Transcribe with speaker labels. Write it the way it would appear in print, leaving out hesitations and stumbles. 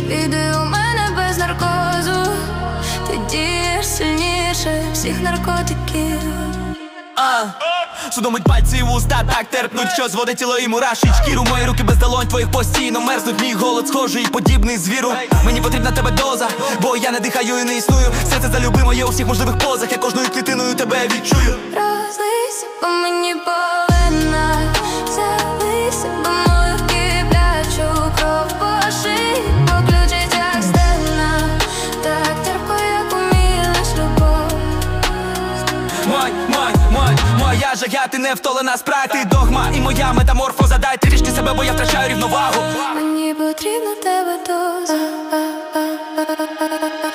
Speaker 1: Віди у мене без наркозу, ти дієш сильніше всіх наркотиків.
Speaker 2: Судомить пальці і вуста так терпнуть, що зводить тіло і мурашить шкіру. Мої руки без долонь твоїх постійно мерзнуть. Мій голод схожий, подібний звіру. Мені потрібна тебе доза, бо я не дихаю і не існую. Серце залюби моє у всіх можливих позах, я кожною клітиною тебе відчую.
Speaker 1: Розлийся по мені по венах, залийся по мою киплячу кров по шиї, поключить як стена, так терпко, як умілиш любов.
Speaker 2: Моя жага, ти не втолена спрайт, ти догма і моя метаморфоза. Дай трішки себе, бо я втрачаю рівновагу.
Speaker 1: Мені потрібна тебе доза.